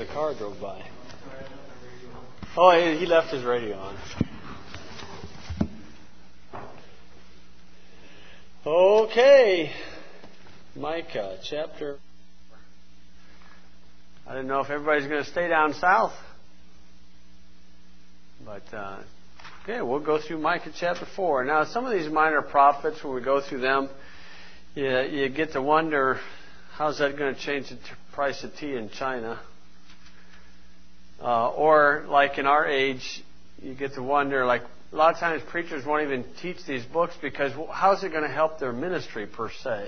a car drove by. Oh, he left his radio on. Okay. Micah, chapter... I didn't know if everybody's going to stay down south. But, okay, we'll go through Micah chapter 4. Now, some of these minor prophets, when we go through them, you get to wonder, how's that going to change the price of tea in China? Or, like in our age, you get to wonder, like, a lot of times preachers won't even teach these books because how's it going to help their ministry per se?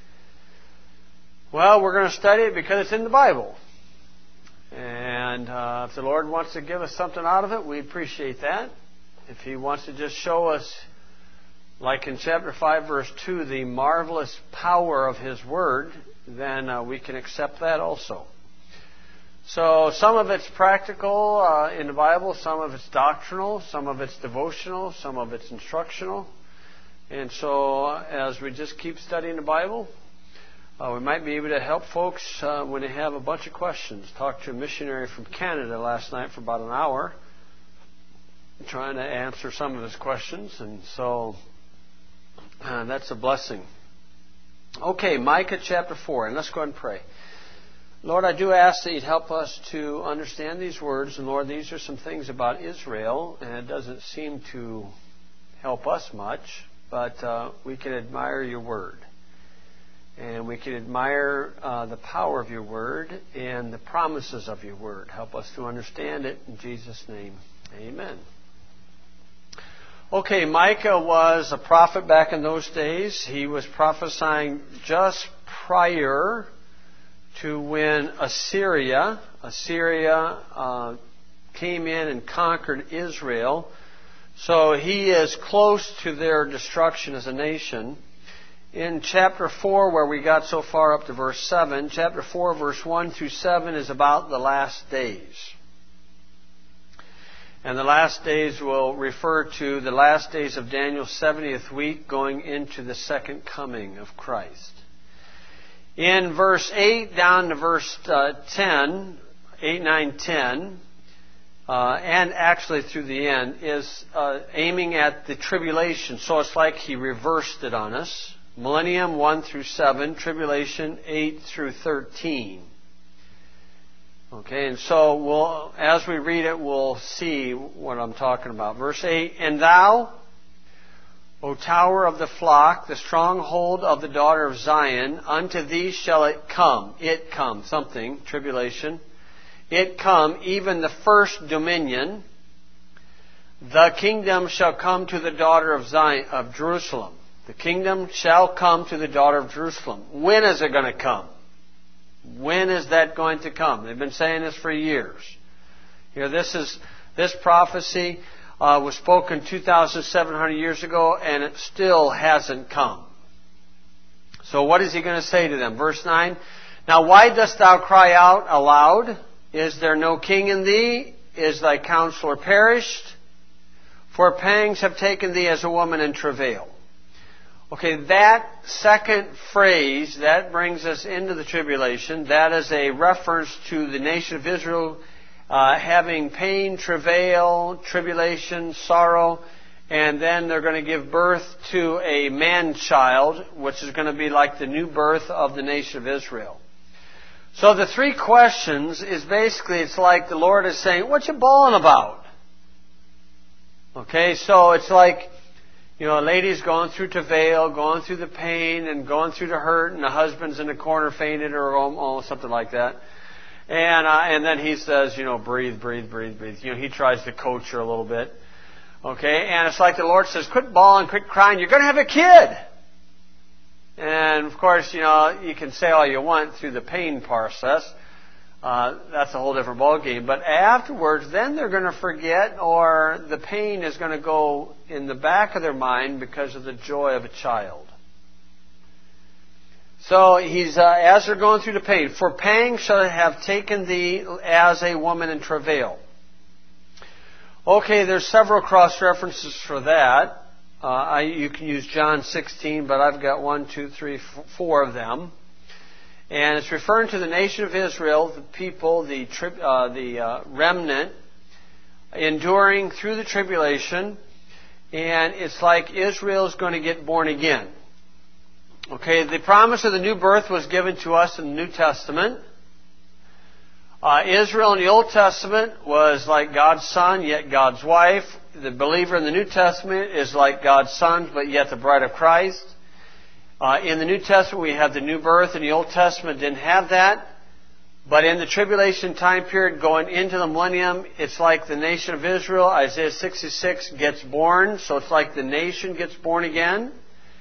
Well, we're going to study it because it's in the Bible. And if the Lord wants to give us something out of it, we appreciate that. If He wants to just show us, like in chapter 5, verse 2, the marvelous power of His Word, then we can accept that also. So some of it's practical in the Bible, some of it's doctrinal, some of it's devotional, some of it's instructional. And so as we just keep studying the Bible, we might be able to help folks when they have a bunch of questions. Talked to a missionary from Canada last night for about an hour, trying to answer some of his questions. And so that's a blessing. Okay, Micah chapter 4, and let's go ahead and pray. Lord, I do ask that You'd help us to understand these words. And Lord, these are some things about Israel, and it doesn't seem to help us much, but we can admire Your Word. And we can admire the power of Your Word and the promises of Your Word. Help us to understand it in Jesus' name. Amen. Okay, Micah was a prophet back in those days. He was prophesying just prior to when Assyria came in and conquered Israel. So he is close to their destruction as a nation. In chapter 4, where we got so far up to verse 7, chapter 4, verse 1 through 7 is about the last days. And the last days will refer to the last days of Daniel's 70th week going into the second coming of Christ. In verse 8 down to verse 10, 8, 9, 10, and actually through the end, is aiming at the tribulation. So it's like he reversed it on us. Millennium 1 through 7, tribulation 8 through 13. Okay, and so as we read it, we'll see what I'm talking about. Verse 8, And thou, O tower of the flock, the stronghold of the daughter of Zion, unto thee shall it come, tribulation. It come, even the first dominion. The kingdom shall come to the daughter of Zion, of Jerusalem. The kingdom shall come to the daughter of Jerusalem. When is it going to come? When is that going to come? They've been saying this for years. This prophecy was spoken 2,700 years ago, and it still hasn't come. So what is he going to say to them? Verse 9, Now why dost thou cry out aloud? Is there no king in thee? Is thy counselor perished? For pangs have taken thee as a woman in travail. Okay, that second phrase, that brings us into the tribulation. That is a reference to the nation of Israel having pain, travail, tribulation, sorrow, and then they're going to give birth to a man-child, which is going to be like the new birth of the nation of Israel. So the three questions is basically, it's like the Lord is saying, what you bawling about? Okay, so it's like, a lady's going through travail, going through the pain, and going through the hurt, and the husband's in the corner fainted, or something like that. And then he says, breathe, breathe, breathe, breathe. He tries to coach her a little bit. Okay, and it's like the Lord says, quit bawling, quit crying, you're going to have a kid. And of course, you can say all you want through the pain process. That's a whole different ballgame. But afterwards, then they're going to forget, or the pain is going to go in the back of their mind because of the joy of a child. So he's as they're going through the pain, for pangs shall have taken thee as a woman in travail. Okay, there's several cross references for that. You can use John 16, but I've got 1, 2, 3, 4 of them. And it's referring to the nation of Israel, the people, the remnant, enduring through the tribulation. And it's like Israel's going to get born again. Okay, the promise of the new birth was given to us in the New Testament. Israel in the Old Testament was like God's son, yet God's wife. The believer in the New Testament is like God's son, but yet the bride of Christ. In the New Testament, we have the new birth. In the Old Testament, didn't have that. But in the tribulation time period going into the millennium, it's like the nation of Israel, Isaiah 66, gets born. So it's like the nation gets born again.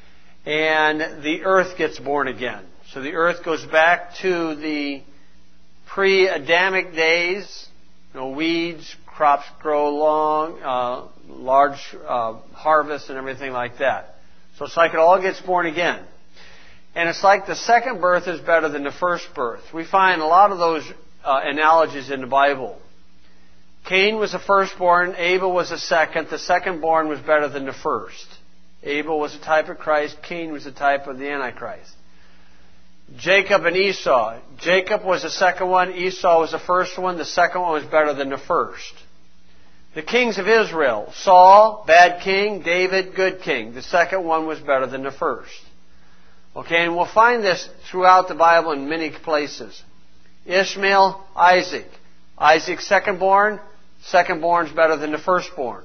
And the earth gets born again. So the earth goes back to the pre-Adamic days. Weeds, crops grow long, large harvests and everything like that. So it's like it all gets born again. And it's like the second birth is better than the first birth. We find a lot of those analogies in the Bible. Cain was the firstborn, Abel was the second. The second-born was better than the first. Abel was a type of Christ, Cain was a type of the Antichrist. Jacob and Esau. Jacob was the second one, Esau was the first one. The second one was better than the first. The kings of Israel. Saul, bad king. David, good king. The second one was better than the first. Okay, and we'll find this throughout the Bible in many places. Ishmael, Isaac. Isaac's second-born. Second-born's better than the firstborn.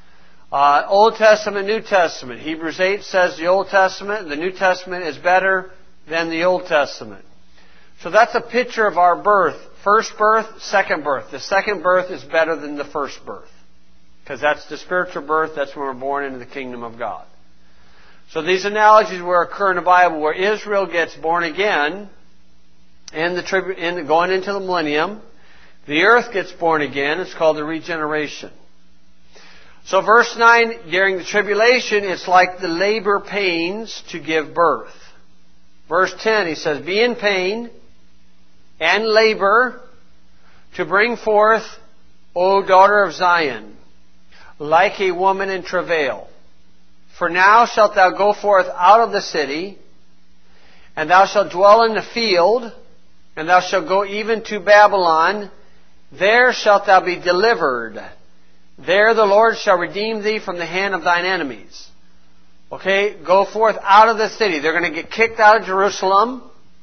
Old Testament, New Testament. Hebrews 8 says the Old Testament, the New Testament is better than the Old Testament. So that's a picture of our birth. First birth, second birth. The second birth is better than the first birth. Because that's the spiritual birth. That's when we're born into the kingdom of God. So these analogies will occur in the Bible where Israel gets born again going into the millennium. The earth gets born again. It's called the regeneration. So verse 9, during the tribulation, it's like the labor pains to give birth. Verse 10, he says, be in pain and labor to bring forth, O daughter of Zion, like a woman in travail. For now shalt thou go forth out of the city, and thou shalt dwell in the field, and thou shalt go even to Babylon. There shalt thou be delivered. There the Lord shall redeem thee from the hand of thine enemies. Okay, go forth out of the city. They're going to get kicked out of Jerusalem.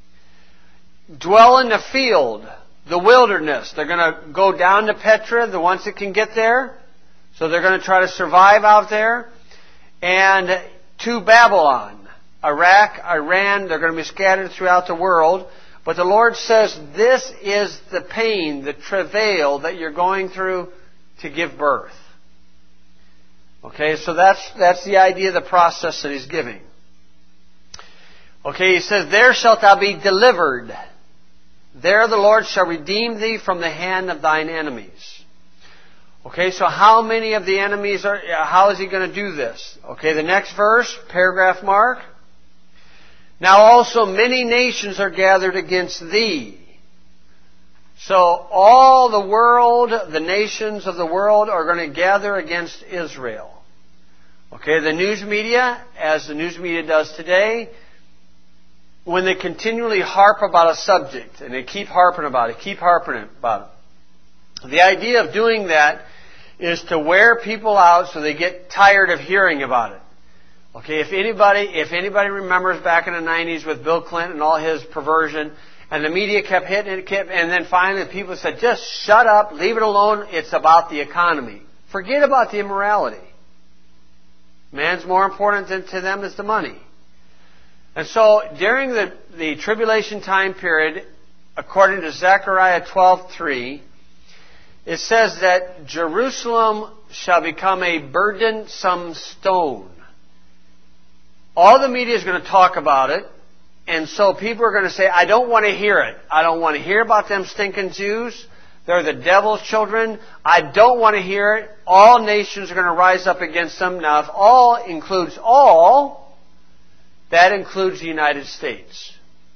Dwell in the field, the wilderness. They're going to go down to Petra, the ones that can get there. So they're going to try to survive out there. And to Babylon, Iraq, Iran, they're going to be scattered throughout the world. But the Lord says this is the pain, the travail that you're going through to give birth. Okay, so that's the idea of the process that He's giving. Okay, He says, there shalt thou be delivered. There the Lord shall redeem thee from the hand of thine enemies. Okay, so how many of the enemies how is He going to do this? Okay, the next verse, paragraph mark. Now also many nations are gathered against thee. So all the world, the nations of the world are going to gather against Israel. Okay, the news media, as the news media does today, when they continually harp about a subject, and they keep harping about it, the idea of doing that is to wear people out so they get tired of hearing about it. Okay, if anybody remembers back in the 90s with Bill Clinton and all his perversion, and the media kept hitting it, and then finally people said, just shut up, leave it alone, it's about the economy. Forget about the immorality. Man's more important to them is the money. And so during the tribulation time period, according to Zechariah 12:3, it says that Jerusalem shall become a burdensome stone. All the media is going to talk about it. And so people are going to say, I don't want to hear it. I don't want to hear about them stinking Jews. They're the devil's children. I don't want to hear it. All nations are going to rise up against them. Now, if all includes all, that includes the United States.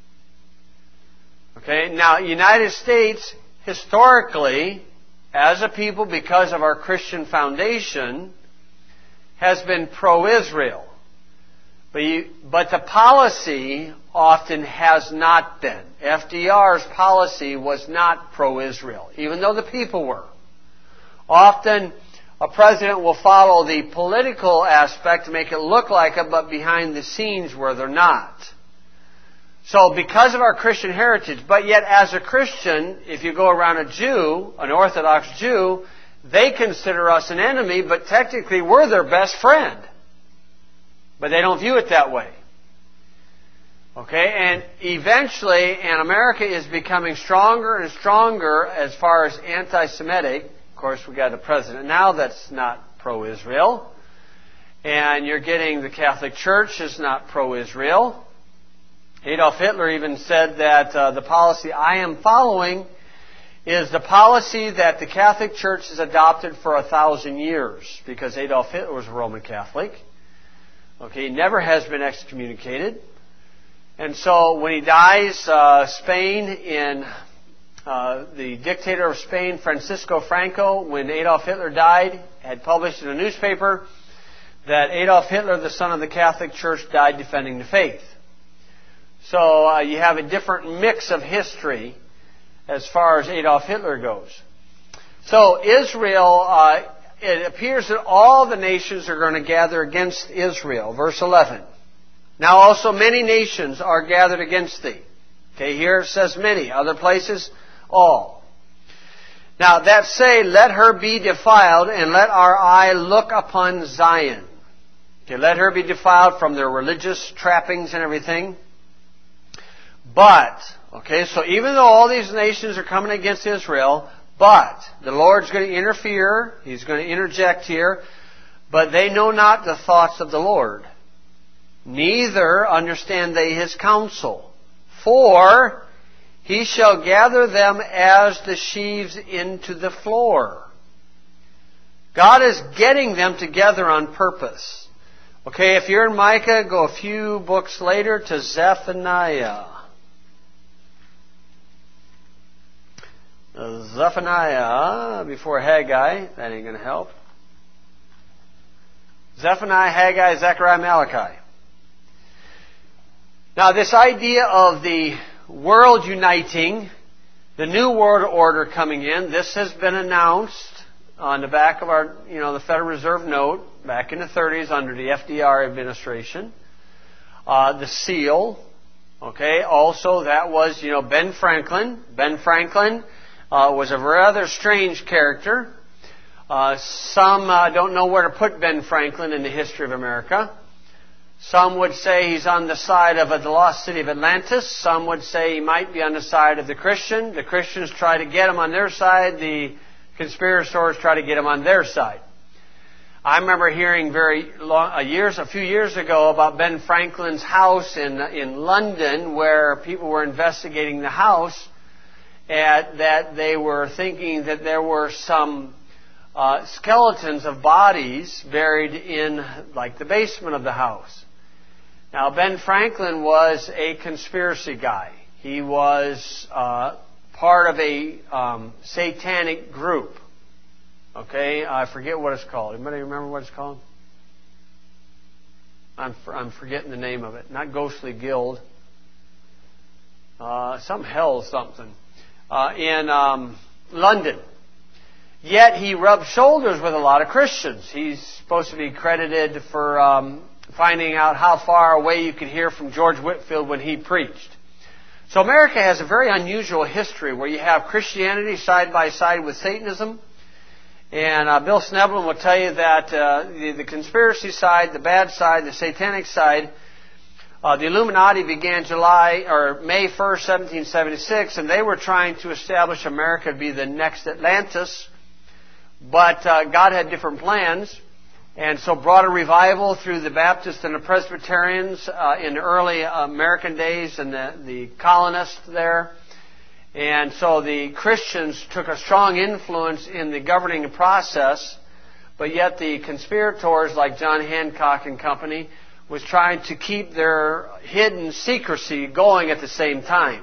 Okay? Now, United States, historically, as a people, because of our Christian foundation, has been pro-Israel. But the policy often has not been. FDR's policy was not pro-Israel, even though the people were. Often a president will follow the political aspect to make it look like it, but behind the scenes where they're not. So because of our Christian heritage, but yet as a Christian, if you go around a Jew, an Orthodox Jew, they consider us an enemy, but technically we're their best friend. But they don't view it that way. Okay, and eventually, and America is becoming stronger and stronger as far as anti-Semitic. Of course, we got a president now that's not pro-Israel. And you're getting the Catholic Church is not pro-Israel. Adolf Hitler even said that the policy I am following is the policy that the Catholic Church has adopted for 1,000 years, because Adolf Hitler was a Roman Catholic. Okay, he never has been excommunicated. And so when he dies, the dictator of Spain, Francisco Franco, when Adolf Hitler died, had published in a newspaper that Adolf Hitler, the son of the Catholic Church, died defending the faith. So you have a different mix of history as far as Adolf Hitler goes. So Israel, it appears that all the nations are going to gather against Israel. Verse 11. Now also many nations are gathered against thee. Okay, here it says many. Other places, all. Now that say, let her be defiled, and let our eye look upon Zion. Okay, let her be defiled from their religious trappings and everything. But, okay, so even though all these nations are coming against Israel, but the Lord's going to interfere. He's going to interject here. But they know not the thoughts of the Lord, neither understand they His counsel. For He shall gather them as the sheaves into the floor. God is getting them together on purpose. Okay, if you're in Micah, go a few books later to Zephaniah. Zephaniah before Haggai. That ain't going to help. Zephaniah, Haggai, Zechariah, Malachi. Now this idea of the world uniting, the new world order coming in, this has been announced on the back of our, the Federal Reserve note back in the 30s under the FDR administration. The seal. Okay, also that was, Ben Franklin. Ben Franklin was a rather strange character. Some don't know where to put Ben Franklin in the history of America. Some would say he's on the side of the lost city of Atlantis. Some would say he might be on the side of the Christian. The Christians try to get him on their side. The conspirators try to get him on their side. I remember hearing a few years ago about Ben Franklin's house in London, where people were investigating the house, that they were thinking that there were some skeletons of bodies buried in, like, the basement of the house. Now, Ben Franklin was a conspiracy guy. He was part of a satanic group. Okay, I forget what it's called. Anybody remember what it's called? I'm forgetting the name of it. Not Ghostly Guild. Some hell something. In London. Yet he rubbed shoulders with a lot of Christians. He's supposed to be credited for finding out how far away you could hear from George Whitefield when he preached. So America has a very unusual history where you have Christianity side by side with Satanism. And Bill Sneblin will tell you that the conspiracy side, the bad side, the satanic side, the Illuminati began May 1st, 1776, and they were trying to establish America to be the next Atlantis. But God had different plans, and so brought a revival through the Baptists and the Presbyterians in the early American days and the colonists there. And so the Christians took a strong influence in the governing process, but yet the conspirators like John Hancock and company was trying to keep their hidden secrecy going at the same time.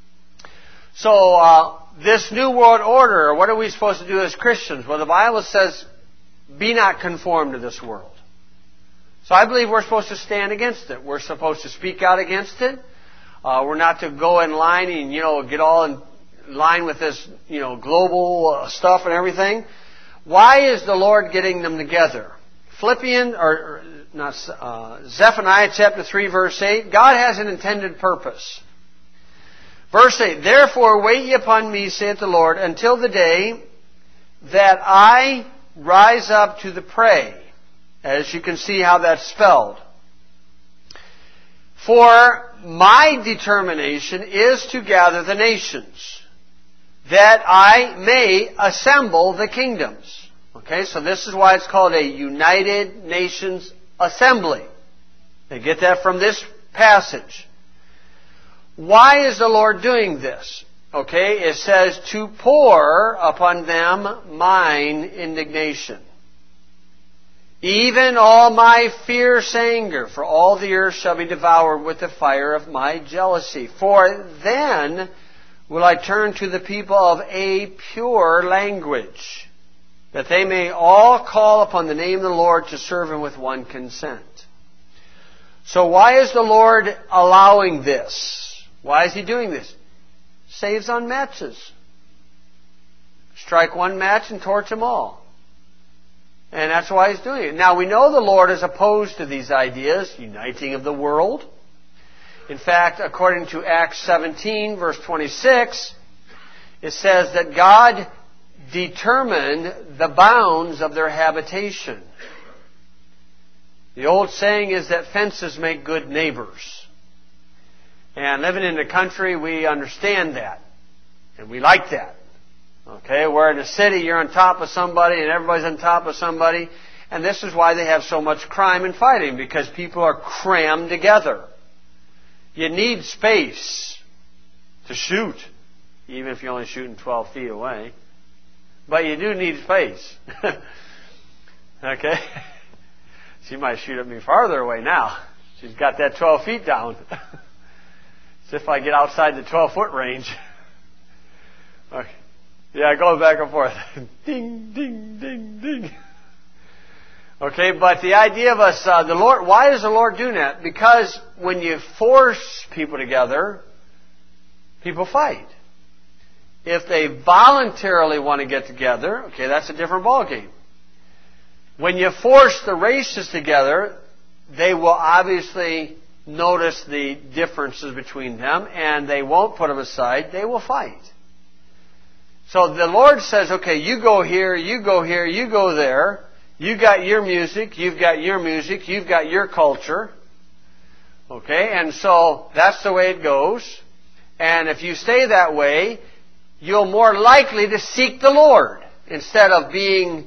So this New World Order, what are we supposed to do as Christians? Well, the Bible says, be not conformed to this world. So I believe we're supposed to stand against it. We're supposed to speak out against it. We're not to go in line and, get all in line with this, global stuff and everything. Why is the Lord getting them together? Zephaniah chapter 3 verse 8, God has an intended purpose. Verse 8, therefore wait ye upon me, saith the Lord, until the day that I rise up to the prey. As you can see how that's spelled. For my determination is to gather the nations, that I may assemble the kingdoms. Okay, so this is why it's called a United Nations Assembly. They get that from this passage. Why is the Lord doing this? Okay, it says, to pour upon them mine indignation. Even all my fierce anger, for all the earth shall be devoured with the fire of my jealousy. For then will I turn to the people of a pure language, that they may all call upon the name of the Lord to serve Him with one consent. So why is the Lord allowing this? Why is He doing this? Saves on matches. Strike one match and torch them all. And that's why He's doing it. Now we know the Lord is opposed to these ideas, uniting of the world. In fact, according to Acts 17, verse 26, it says that God determined the bounds of their habitation. The old saying is that fences make good neighbors. And living in the country, we understand that. And we like that. Okay, where in the city you're on top of somebody and everybody's on top of somebody. And this is why they have so much crime and fighting, because people are crammed together. You need space to shoot, even if you're only shooting 12 feet away. But you do need space. Okay? She might shoot at me farther away now. She's got that 12 feet down. As if I get outside the 12-foot range. Okay. Yeah, it goes back and forth. Ding, ding, ding, ding. Okay, but the idea of us, the Lord, why is the Lord doing that? Because when you force people together, people fight. If they voluntarily want to get together, okay, that's a different ballgame. When you force the races together, they will obviously notice the differences between them, and they won't put them aside. They will fight. So the Lord says, okay, you go here, you go here, you go there. You got your music, you've got your music, you've got your culture. Okay, and so that's the way it goes. And if you stay that way, you're more likely to seek the Lord instead of being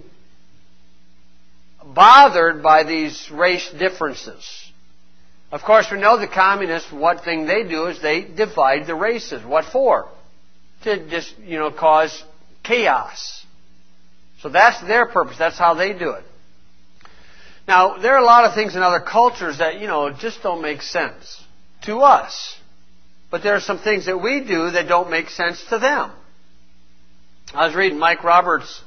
bothered by these race differences. Of course, we know the communists, what thing they do is they divide the races. What for? To just, cause chaos. So that's their purpose. That's how they do it. Now, there are a lot of things in other cultures that, just don't make sense to us. But there are some things that we do that don't make sense to them. I was reading Mike Roberts'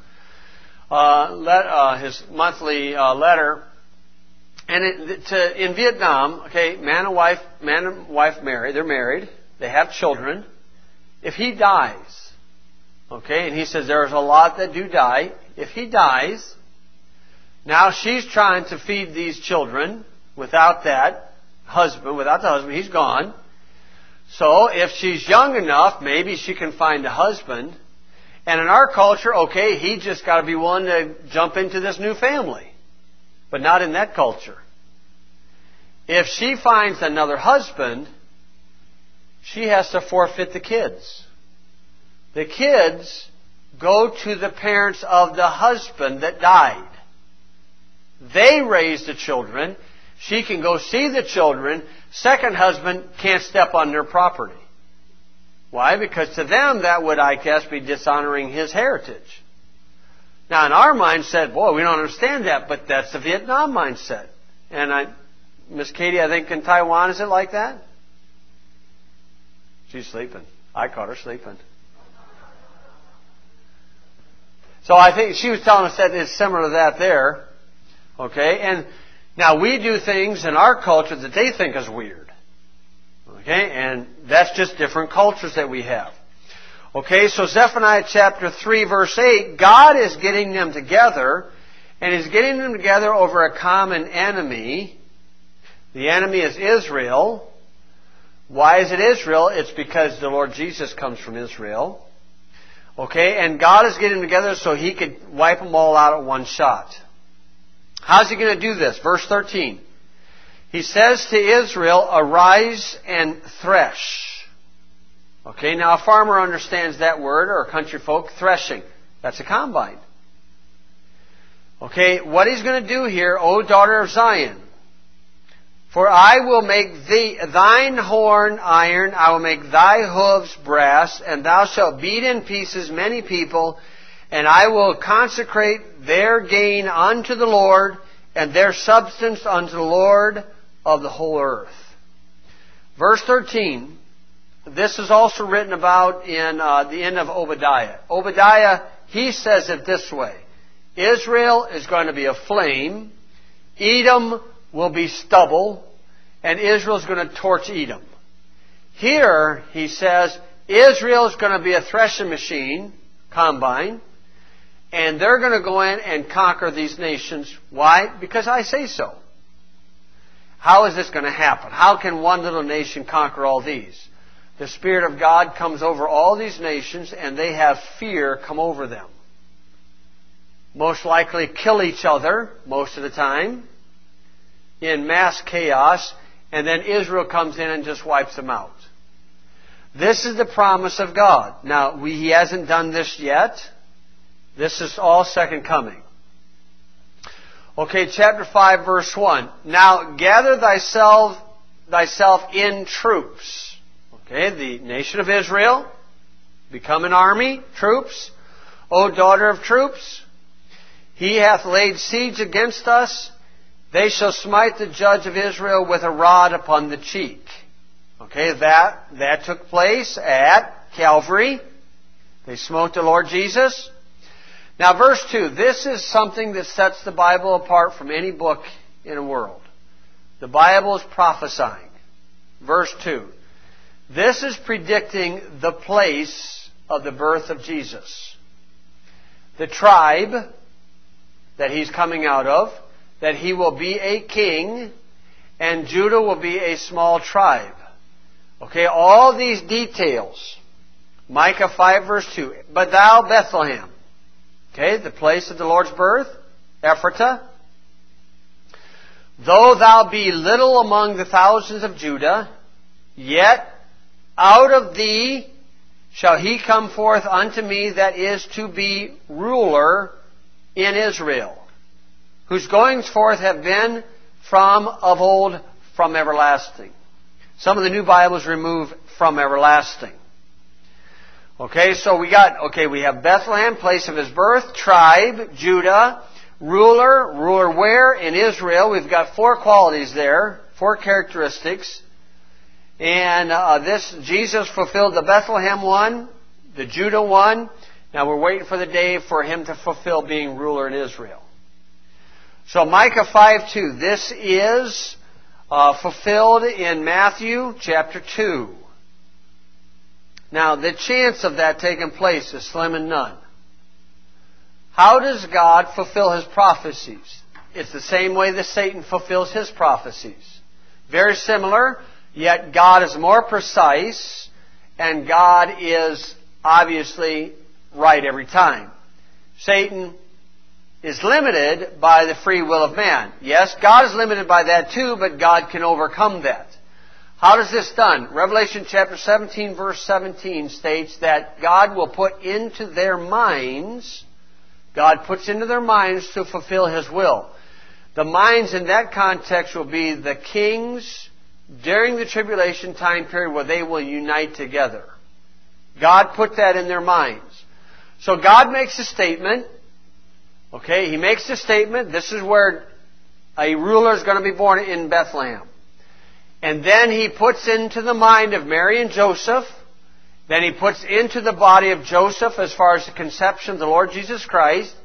his monthly letter. And in Vietnam, okay, man and wife married. They're married. They have children. If he dies, okay, and he says there's a lot that do die. If he dies, now she's trying to feed these children without the husband, he's gone. So if she's young enough, maybe she can find a husband. And in our culture, okay, he just got to be willing to jump into this new family. But not in that culture. If she finds another husband, she has to forfeit the kids. The kids go to the parents of the husband that died. They raise the children. She can go see the children. Second husband can't step on their property. Why? Because to them that would, I guess, be dishonoring his heritage. Now in our mindset, boy, we don't understand that, but that's the Vietnam mindset. And Miss Katie, I think in Taiwan, is it like that? She's sleeping. I caught her sleeping. So I think she was telling us that it's similar to that there. Okay? And Now, we do things in our culture that they think is weird. Okay? And that's just different cultures that we have. Okay, so Zephaniah chapter 3, verse 8, God is getting them together, and He's getting them together over a common enemy. The enemy is Israel. Why is it Israel? It's because the Lord Jesus comes from Israel. Okay, and God is getting them together so He could wipe them all out at one shot. How's He going to do this? Verse 13. He says to Israel, arise and thresh. Okay, now a farmer understands that word, or a country folk, threshing. That's a combine. Okay, what he's going to do here, O daughter of Zion, for I will make thine horn iron, I will make thy hooves brass, and thou shalt beat in pieces many people, and I will consecrate their gain unto the Lord, and their substance unto the Lord of the whole earth. Verse 13, this is also written about in the end of Obadiah. Obadiah, he says it this way. Israel is going to be a flame. Edom will be stubble. And Israel is going to torch Edom. Here, he says, Israel is going to be a threshing machine, combine. And they're going to go in and conquer these nations. Why? Because I say so. How is this going to happen? How can one little nation conquer all these? The Spirit of God comes over all these nations, and they have fear come over them. Most likely kill each other, most of the time, in mass chaos, and then Israel comes in and just wipes them out. This is the promise of God. Now, He hasn't done this yet. This is all second coming. Okay, chapter 5, verse 1. Now, gather thyself in troops. Okay, the nation of Israel, become an army, troops. O daughter of troops, He hath laid siege against us. They shall smite the judge of Israel with a rod upon the cheek. Okay, that took place at Calvary. They smote the Lord Jesus. Now, verse 2. This is something that sets the Bible apart from any book in the world. The Bible is prophesying. Verse 2. This is predicting the place of the birth of Jesus. The tribe that He's coming out of, that He will be a king, and Judah will be a small tribe. Okay, all these details. Micah 5 verse 2. But thou, Bethlehem. Okay, the place of the Lord's birth, Ephratah. Though thou be little among the thousands of Judah, yet out of thee shall He come forth unto me that is to be ruler in Israel, whose goings forth have been from of old, from everlasting. Some of the new Bibles remove from everlasting. Okay, so we have Bethlehem, place of His birth, tribe, Judah, ruler where? In Israel. We've got 4 qualities there, 4 characteristics. And this, Jesus fulfilled the Bethlehem one, the Judah one. Now we're waiting for the day for Him to fulfill being ruler in Israel. So Micah 5:2. This is fulfilled in Matthew chapter 2. Now the chance of that taking place is slim and none. How does God fulfill His prophecies? It's the same way that Satan fulfills his prophecies. Very similar. Yet God is more precise, and God is obviously right every time. Satan is limited by the free will of man. Yes, God is limited by that too, but God can overcome that. How does this done? Revelation chapter 17 verse 17 states that God will put into their minds, God puts into their minds to fulfill His will. The minds in that context will be the kings during the tribulation time period where they will unite together. God put that in their minds. So God makes a statement. Okay, He makes a statement. This is where a ruler is going to be born in Bethlehem. And then He puts into the mind of Mary and Joseph. Then He puts into the body of Joseph as far as the conception of the Lord Jesus Christ.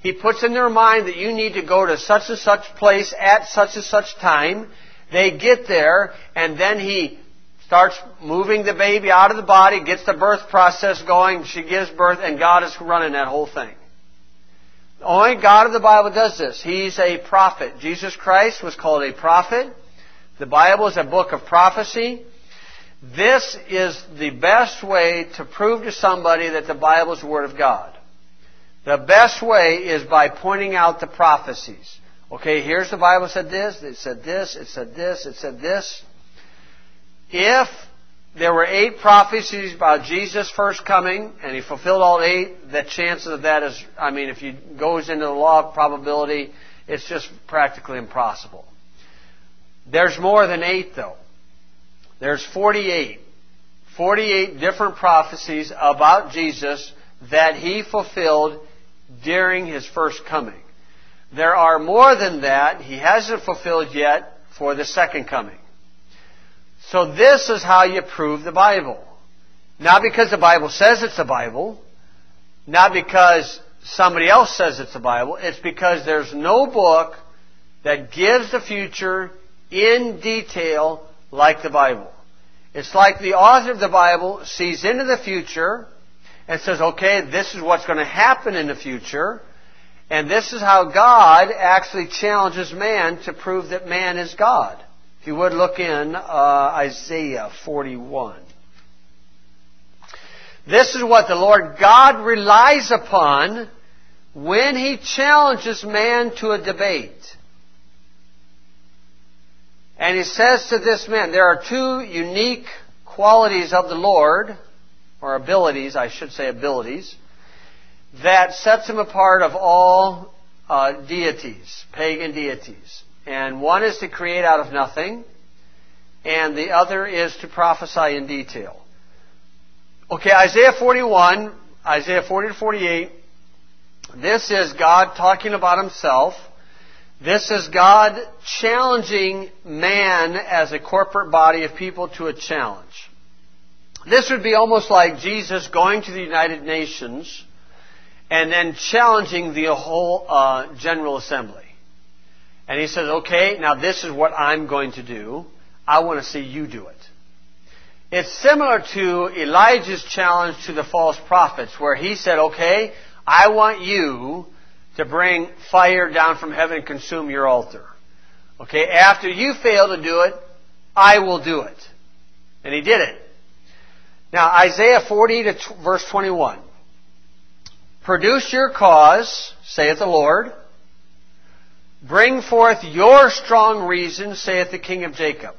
He puts in their mind that you need to go to such and such place at such and such time. They get there, and then He starts moving the baby out of the body, gets the birth process going, she gives birth, and God is running that whole thing. The only God of the Bible does this. He's a prophet. Jesus Christ was called a prophet. The Bible is a book of prophecy. This is the best way to prove to somebody that the Bible is the Word of God. The best way is by pointing out the prophecies. Okay, here's the Bible said this, it said this, it said this, it said this. If there were 8 prophecies about Jesus' first coming, and He fulfilled all 8, the chances of that is, if you goes into the law of probability, it's just practically impossible. There's more than 8 though. There's 48. 48 different prophecies about Jesus that He fulfilled during His first coming. There are more than that He hasn't fulfilled yet for the second coming. So this is how you prove the Bible. Not because the Bible says it's the Bible, not because somebody else says it's the Bible, it's because there's no book that gives the future in detail like the Bible. It's like the author of the Bible sees into the future and says, okay, this is what's going to happen in the future, and this is how God actually challenges man to prove that man is God. If you would look in Isaiah 41. This is what the Lord God relies upon when He challenges man to a debate. And He says to this man, there are 2 unique qualities of the Lord, or abilities, I should say abilities, that sets Him apart of all deities, pagan deities. And one is to create out of nothing, and the other is to prophesy in detail. Okay, Isaiah 41, Isaiah 40 to 48, this is God talking about Himself. This is God challenging man as a corporate body of people to a challenge. This would be almost like Jesus going to the United Nations and then challenging the whole General Assembly. And He says, okay, now this is what I'm going to do. I want to see you do it. It's similar to Elijah's challenge to the false prophets, where he said, okay, I want you to bring fire down from heaven and consume your altar. Okay, after you fail to do it, I will do it. And He did it. Now, Isaiah 40 to verse 21. Produce your cause, saith the Lord. Bring forth your strong reason, saith the King of Jacob.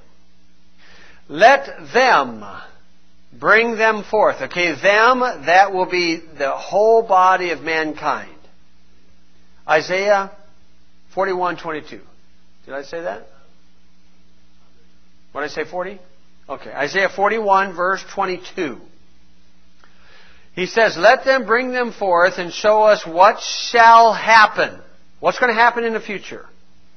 Let them bring them forth. Okay, them, that will be the whole body of mankind. Isaiah 41:22. Did I say that? What did I say, 40? Okay, Isaiah 41 verse 22. He says, let them bring them forth and show us what shall happen. What's going to happen in the future?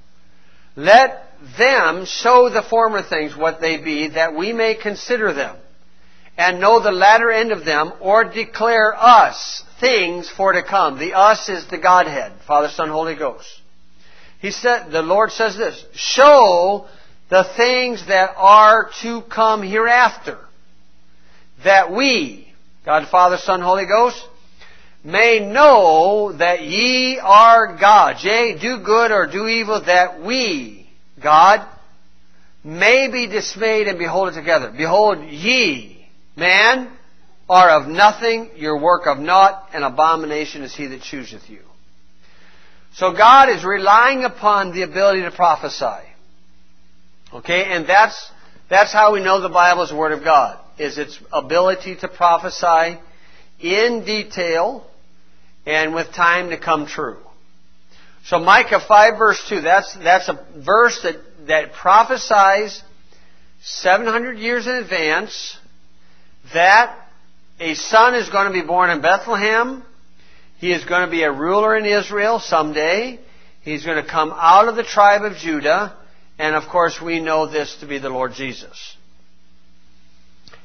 Let them show the former things what they be, that we may consider them, and know the latter end of them, or declare us things for to come. The us is the Godhead, Father, Son, Holy Ghost. He said, the Lord says this, show the things that are to come hereafter, that we, God, Father, Son, Holy Ghost, may know that ye are God. Yea, do good or do evil, that we, God, may be dismayed and behold it together. Behold, ye, man, are of nothing, your work of naught, an abomination is he that chooseth you. So God is relying upon the ability to prophesy. Okay, and that's how we know the Bible is the Word of God, is its ability to prophesy in detail and with time to come true. So Micah 5 verse 2, that's a verse that prophesies 700 years in advance that a son is going to be born in Bethlehem. He is going to be a ruler in Israel someday. He's going to come out of the tribe of Judah. And of course we know this to be the Lord Jesus.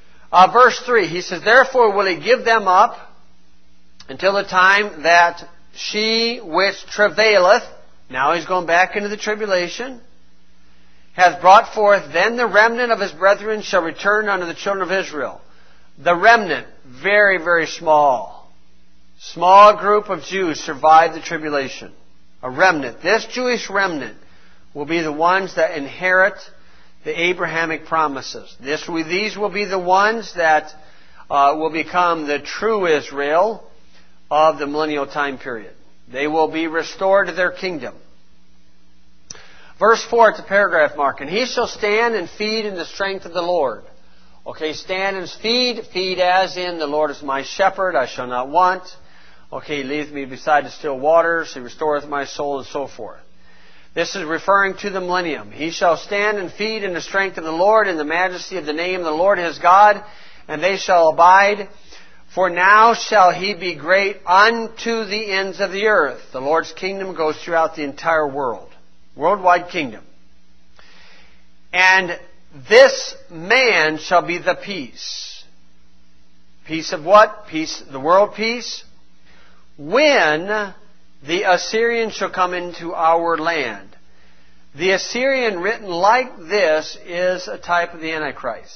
Verse 3, he says, therefore will he give them up until the time that she which travaileth, now he's going back into the tribulation, hath brought forth, then the remnant of his brethren shall return unto the children of Israel. The remnant, very, very small. Small group of Jews survived the tribulation. A remnant. This Jewish remnant will be the ones that inherit the Abrahamic promises. These will be the ones that will become the true Israel of the millennial time period. They will be restored to their kingdom. Verse 4 at the paragraph mark. And he shall stand and feed in the strength of the Lord. Okay, stand and feed. Feed as in, the Lord is my shepherd, I shall not want. Okay, he leadeth me beside the still waters. He restoreth my soul, and so forth. This is referring to the millennium. He shall stand and feed in the strength of the Lord, in the majesty of the name of the Lord his God, and they shall abide. For now shall he be great unto the ends of the earth. The Lord's kingdom goes throughout the entire world. Worldwide kingdom. And this man shall be the peace. Peace of what? Peace, the world peace. When the Assyrian shall come into our land. The Assyrian, written like this, is a type of the Antichrist.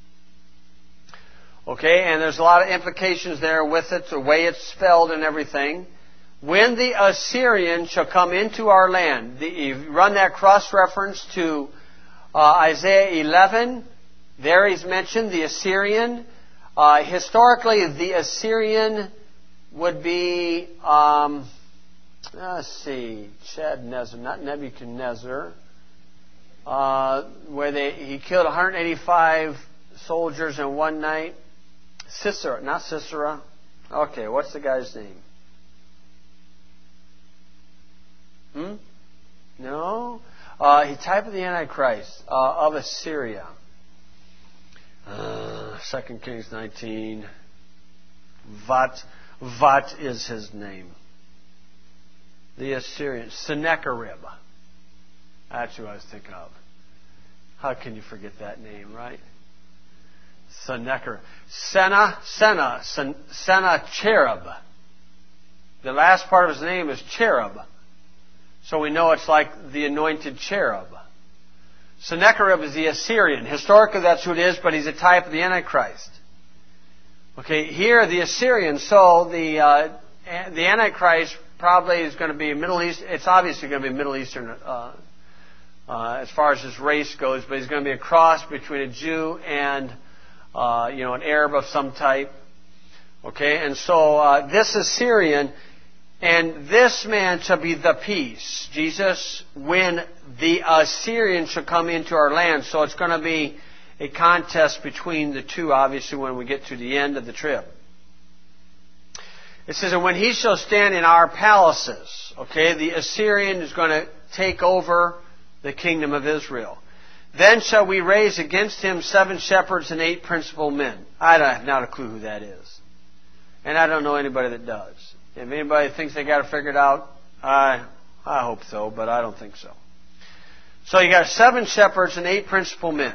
Okay, and there's a lot of implications there with it, the way it's spelled and everything. When the Assyrian shall come into our land. You run that cross-reference to Isaiah 11. There he's mentioned the Assyrian. Historically, the Assyrian would be, let's see, Chadnezzar, not Nebuchadnezzar, where he killed 185 soldiers in one night. Sisera, not Sisera. Okay, what's the guy's name? No? He type of the Antichrist of Assyria. 2 Kings 19. Vat is his name. The Assyrian. Sennacherib. That's who I was thinking of. How can you forget that name, right? Sennacherib. Sennacherib. The last part of his name is cherub. So we know it's like the anointed cherub. Sennacherib is the Assyrian. Historically that's who it is, but he's a type of the Antichrist. Okay, here the Assyrian, so the Antichrist probably is going to be Middle East. It's obviously going to be Middle Eastern as far as his race goes, but he's going to be a cross between a Jew and an Arab of some type. Okay, and so this Assyrian, and this man shall be the peace. Jesus, when the Assyrian shall come into our land. So it's going to be a contest between the two, obviously, when we get to the end of the trip. It says, and when he shall stand in our palaces, okay, the Assyrian is going to take over the kingdom of Israel. Then shall we raise against him 7 shepherds and 8 principal men. I have not a clue who that is. And I don't know anybody that does. If anybody thinks they got it figured out, I hope so, but I don't think so. So you got 7 shepherds and 8 principal men.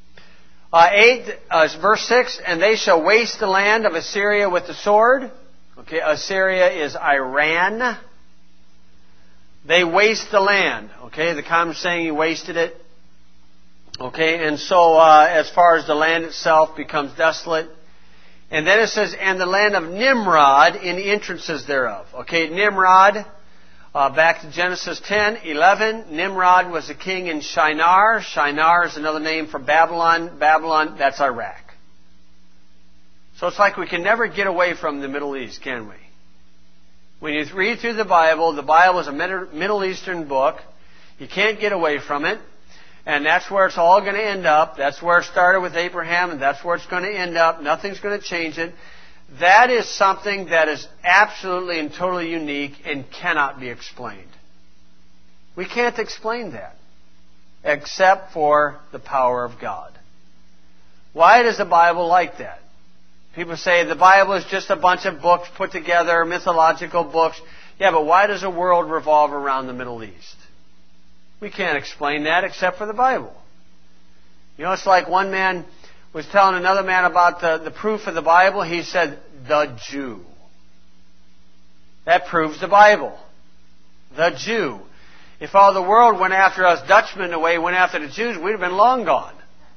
Verse 6, and they shall waste the land of Assyria with the sword. Okay, Assyria is Iran. They waste the land. Okay, the common saying, he wasted it. Okay, and so as far as the land itself becomes desolate. And then it says, and the land of Nimrod in the entrances thereof. Okay, Nimrod, back to Genesis 10:11. Nimrod was a king in Shinar. Shinar is another name for Babylon. Babylon, that's Iraq. So it's like we can never get away from the Middle East, can we? When you read through the Bible is a Middle Eastern book. You can't get away from it. And that's where it's all going to end up. That's where it started with Abraham, and that's where it's going to end up. Nothing's going to change it. That is something that is absolutely and totally unique and cannot be explained. We can't explain that except for the power of God. Why does the Bible like that? People say the Bible is just a bunch of books put together, mythological books. Yeah, but why does the world revolve around the Middle East? We can't explain that except for the Bible. You know, it's like one man was telling another man about the proof of the Bible. He said, the Jew. That proves the Bible. The Jew. If all the world went after us Dutchmen the way it went after the Jews, we'd have been long gone.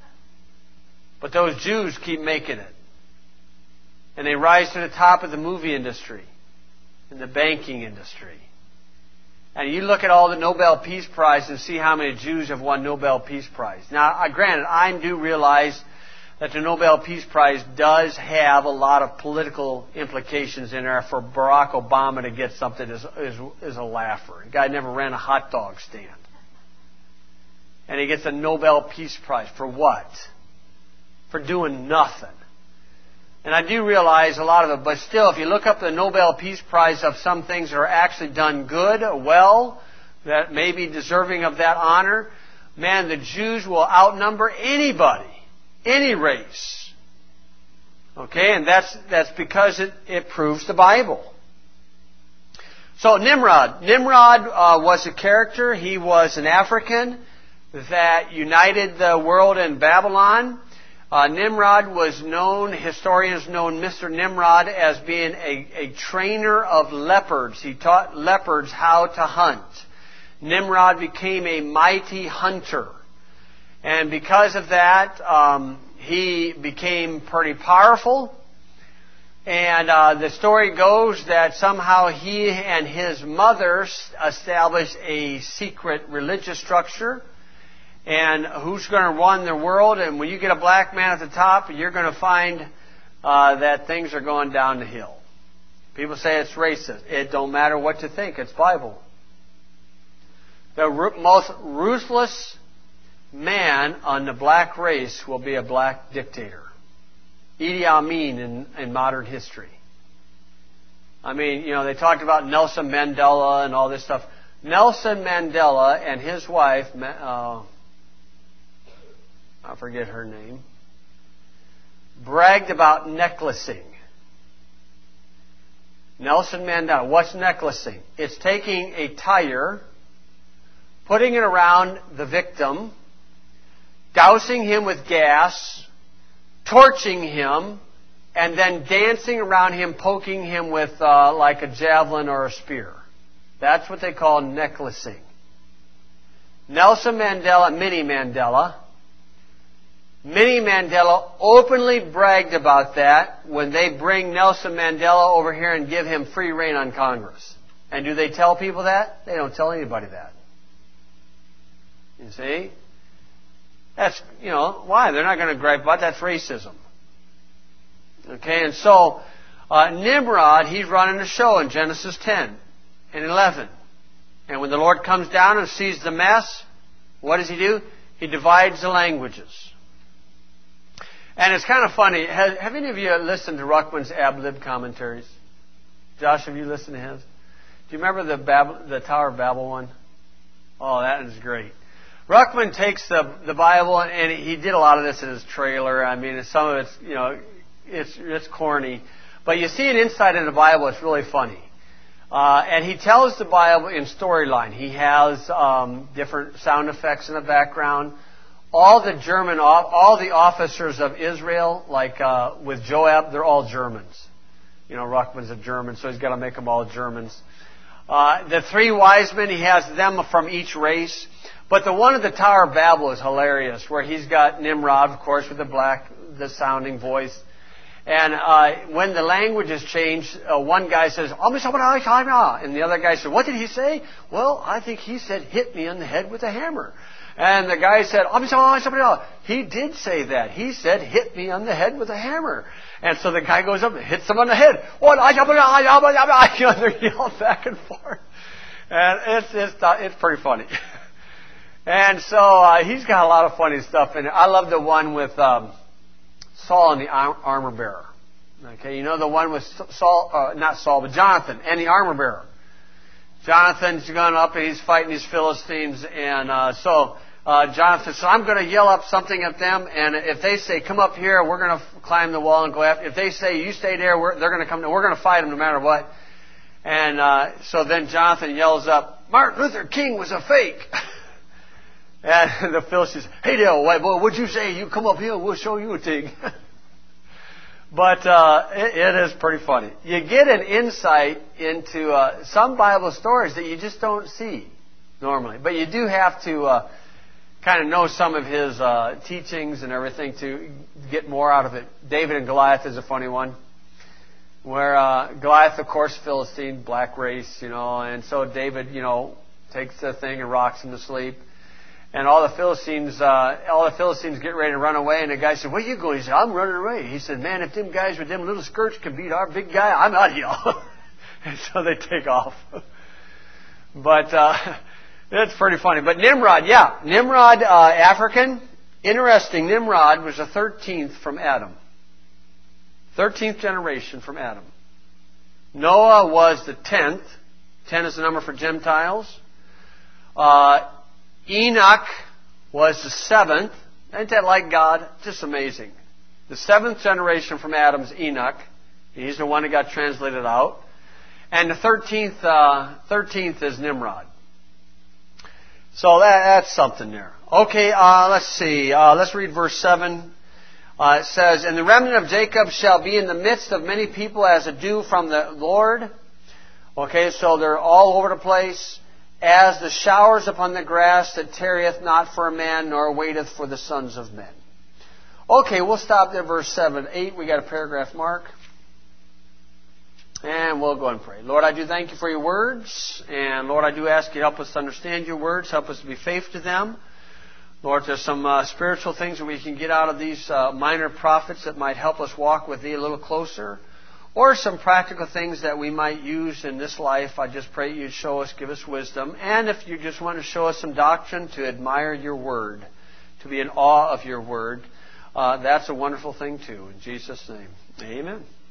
But those Jews keep making it. And they rise to the top of the movie industry and the banking industry. And you look at all the Nobel Peace Prize and see how many Jews have won Nobel Peace Prize. Now, granted, I do realize that the Nobel Peace Prize does have a lot of political implications in there. For Barack Obama to get something is a laugher. The guy never ran a hot dog stand. And he gets a Nobel Peace Prize. For what? For doing nothing. And I do realize a lot of it, but still, if you look up the Nobel Peace Prize of some things that are actually done good, well, that may be deserving of that honor, man, the Jews will outnumber anybody, any race. Okay, and that's because it proves the Bible. So Nimrod. Nimrod was a character. He was an African that united the world in Babylon. Nimrod was known, historians know Mr. Nimrod as being a trainer of leopards. He taught leopards how to hunt. Nimrod became a mighty hunter. And because of that, he became pretty powerful. And the story goes that somehow he and his mother established a secret religious structure. And who's going to run the world? And when you get a black man at the top, you're going to find that things are going down the hill. People say it's racist. It don't matter what you think. It's Bible. The most ruthless man on the black race will be a black dictator. Idi Amin in modern history. I mean, they talked about Nelson Mandela and all this stuff. Nelson Mandela and his wife, I forget her name, bragged about necklacing. Nelson Mandela, what's necklacing? It's taking a tire, putting it around the victim, dousing him with gas, torching him, and then dancing around him, poking him with like a javelin or a spear. That's what they call necklacing. Nelson Mandela, Minnie Mandela openly bragged about that when they bring Nelson Mandela over here and give him free reign on Congress. And do they tell people that? They don't tell anybody that. You see? That's, why? They're not going to gripe about it. That's racism. Okay, and so Nimrod, he's running a show in Genesis 10 and 11. And when the Lord comes down and sees the mess, what does he do? He divides the languages. And it's kind of funny. Have any of you listened to Ruckman's ad-lib commentaries? Josh, have you listened to his? Do you remember the Tower of Babel one? Oh, that is great. Ruckman takes the Bible, and he did a lot of this in his trailer. I mean, some of it's, it's corny. But you see an insight in the Bible, it's really funny. And he tells the Bible in storyline. He has different sound effects in the background. All the officers of Israel, like with Joab, they're all Germans. Ruckman's a German, so he's got to make them all Germans. The three wise men, he has them from each race. But the one at the Tower of Babel is hilarious, where he's got Nimrod, of course, with the sounding voice. And when the language is changed, one guy says, and the other guy says, what did he say? Well, I think he said, hit me on the head with a hammer. And the guy said, he did say that. He said, hit me on the head with a hammer. And so the guy goes up and hits him on the head. They're yelling back and forth. And it's pretty funny. And so he's got a lot of funny stuff in it. I love the one with Saul and the armor bearer. Okay, the one with Jonathan and the armor bearer. Jonathan's gone up and he's fighting these Philistines, and so Jonathan said, I'm going to yell up something at them, and if they say, come up here, we're going to climb the wall and go after. If they say, you stay there, they're going to come. We're going to fight them no matter what. And so then Jonathan yells up, Martin Luther King was a fake. And the Philistines, hey there, white boy, what'd you say? You come up here, we'll show you a thing. But it is pretty funny. You get an insight into some Bible stories that you just don't see normally. But you do have to kind of know some of his teachings and everything to get more out of it. David and Goliath is a funny one. Where Goliath, of course, Philistine, black race, and so David, takes the thing and rocks him to sleep. And all the Philistines get ready to run away. And the guy said, "Where you going?" He said, "I'm running away." He said, "Man, if them guys with them little skirts can beat our big guy, I'm out of here." And so they take off. But it's pretty funny. But Nimrod, African. Interesting, Nimrod was the 13th from Adam. 13th generation from Adam. Noah was the 10th. 10 is the number for Gentiles. Enoch was the 7th. Ain't that like God? Just amazing. The 7th generation from Adam is Enoch. He's the one that got translated out. And the 13th is Nimrod. So that's something there. Okay, let's see. Let's read verse 7. It says, "And the remnant of Jacob shall be in the midst of many people as a dew from the Lord." Okay, so they're all over the place. "As the showers upon the grass that tarrieth not for a man, nor waiteth for the sons of men." Okay, we'll stop there, verse 7. 8, we got a paragraph mark. And we'll go and pray. Lord, I do thank you for your words. And Lord, I do ask you to help us to understand your words. Help us to be faithful to them. Lord, there's some spiritual things that we can get out of these minor prophets that might help us walk with thee a little closer. Or some practical things that we might use in this life. I just pray you'd show us, give us wisdom. And if you just want to show us some doctrine, to admire your word, to be in awe of your word, that's a wonderful thing too. In Jesus' name, amen.